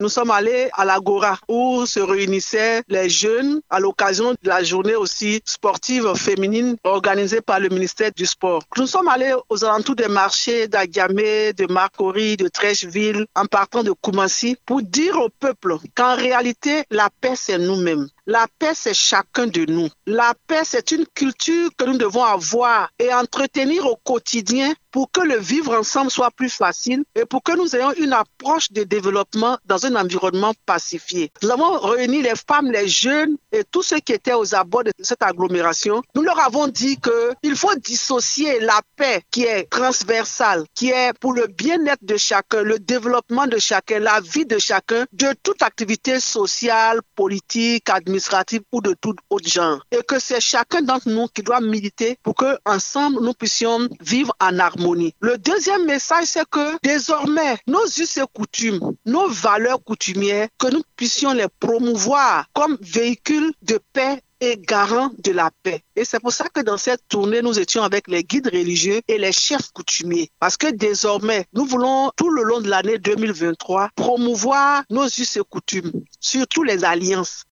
nous sommes allés à l'Agora où se réunissaient les jeunes à l'occasion de la journée aussi sportive féminine organisée par le ministère du Sport. Nous sommes allés aux alentours des marchés d'Agamé, de Marcory, de Trècheville, en partant de Koumassi, pour dire au peuple qu'en réalité, la paix, c'est nous-mêmes. La paix, c'est chacun de nous. La paix, c'est une culture que nous devons avoir et entretenir au quotidien pour que le vivre ensemble soit plus facile et pour que nous ayons une approche de développement dans un environnement pacifié. Nous avons réuni les femmes, les jeunes et tous ceux qui étaient aux abords de cette agglomération. Nous leur avons dit qu'il faut dissocier la paix qui est transversale, qui est pour le bien-être de chacun, le développement de chacun, la vie de chacun, de toute activité sociale, politique, administrative ou de tout autre genre. Et que c'est chacun d'entre nous qui doit militer pour que ensemble nous puissions vivre en harmonie. Le deuxième message, c'est que désormais, nos us et coutumes, nos valeurs coutumières, que nous puissions les promouvoir comme véhicules de paix et garant de la paix. Et c'est pour ça que dans cette tournée, nous étions avec les guides religieux et les chefs coutumiers. Parce que désormais, nous voulons tout le long de l'année 2023 promouvoir nos us et coutumes, surtout les alliances.